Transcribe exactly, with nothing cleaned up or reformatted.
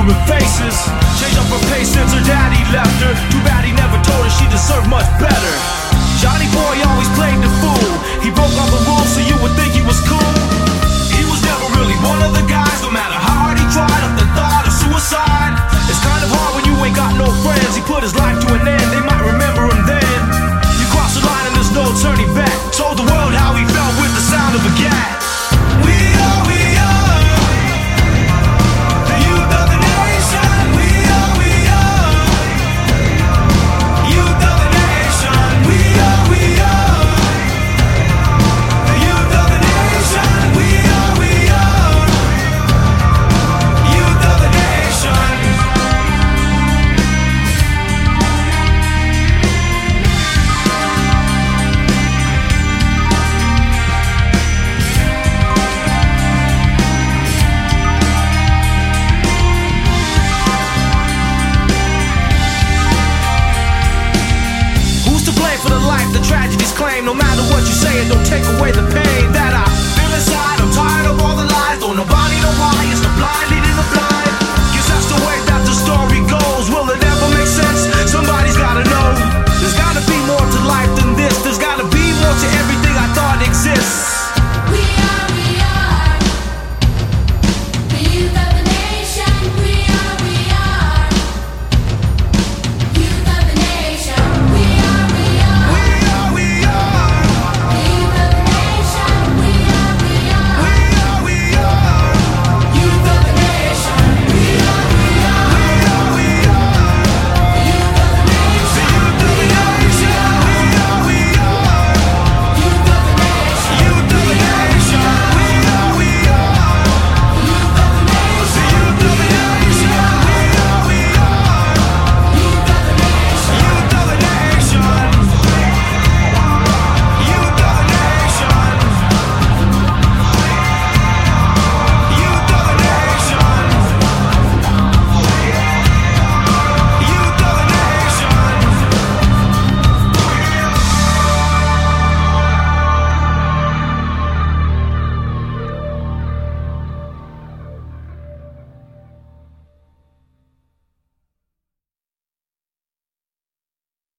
different faces. Changed up her pace since her daddy left her. Too bad he never told her she deserved much better. Johnny boy always played the fool. He broke all the rules so you would think he was cool. He was never really one of the guys. No matter how hard he tried, up the thought of suicide. It's kind of hard when you ain't got no friends. He put his life to an end, they might remember him then. You cross the line and there's no turning back. Told the world how he felt with the sound of a gat. We are, we are the youth of the nation. We are, we are youth of the nation. We are, we are the youth of the nation. We are, we are youth of the nation. Who's to blame for the life the tragedies claim? No matter what you say, it don't take away the pain.